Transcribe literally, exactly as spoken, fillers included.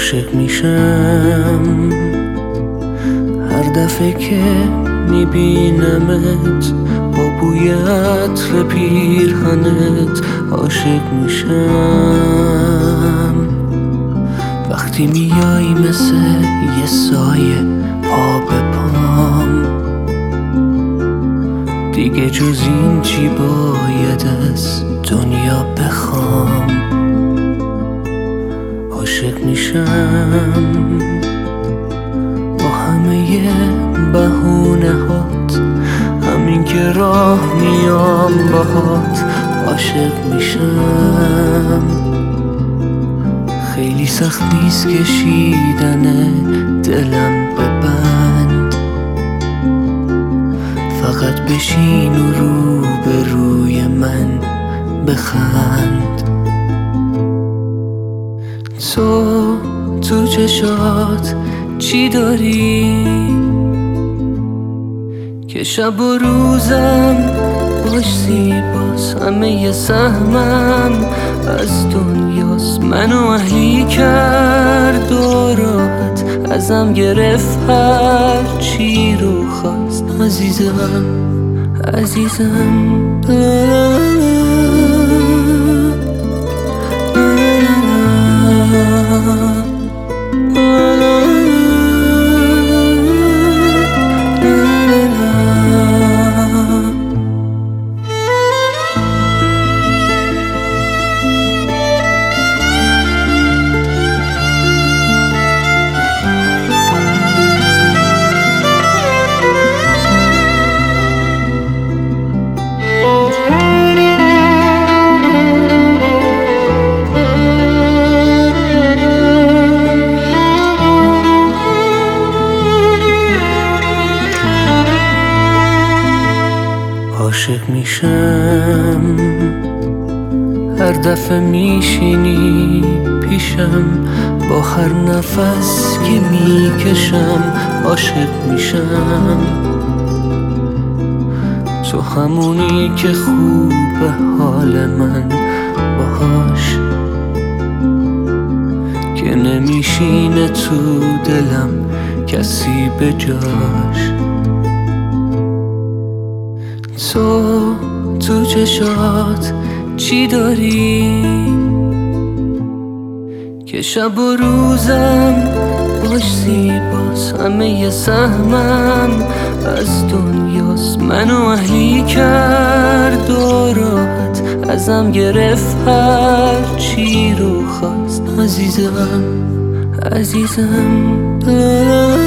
عاشق میشم هر دفعه که میبینمت با بوی عطر پیرهنت. عاشق میشم وقتی میای مثل یه سایه پا به پام. دیگه جز این چی باید از دنیا بخوام. عاشق میشم با همه بهونه هات، همین که راه میام باهات. عاشق میشم خیلی سخت نیست کشیدن دلم ببند، فقط بشین و رو به روی من بخند. تو تو چشات چی داری که شب و روزم باش زیباست؟ همه سهمم از دنیاست، منو اهلی کرد و راحت ازم گرفت هر چی رو خواست. عزیزم عزیزم لا لا عاشق میشم هر دفعه میشینی پیشم با هر نفس که میکشم. عاشق میشم تو همونی که خوبه حال من باهاش، که نمیشینه تو دلم کسی به جاش. تو تو چشات چی داری که شب و روزم باش زیباست؟ همه سهمم از دنیاست، منو اهلی کرد و راحت ازم گرفت هر چی رو خواست. عزیزم عزیزم لا لا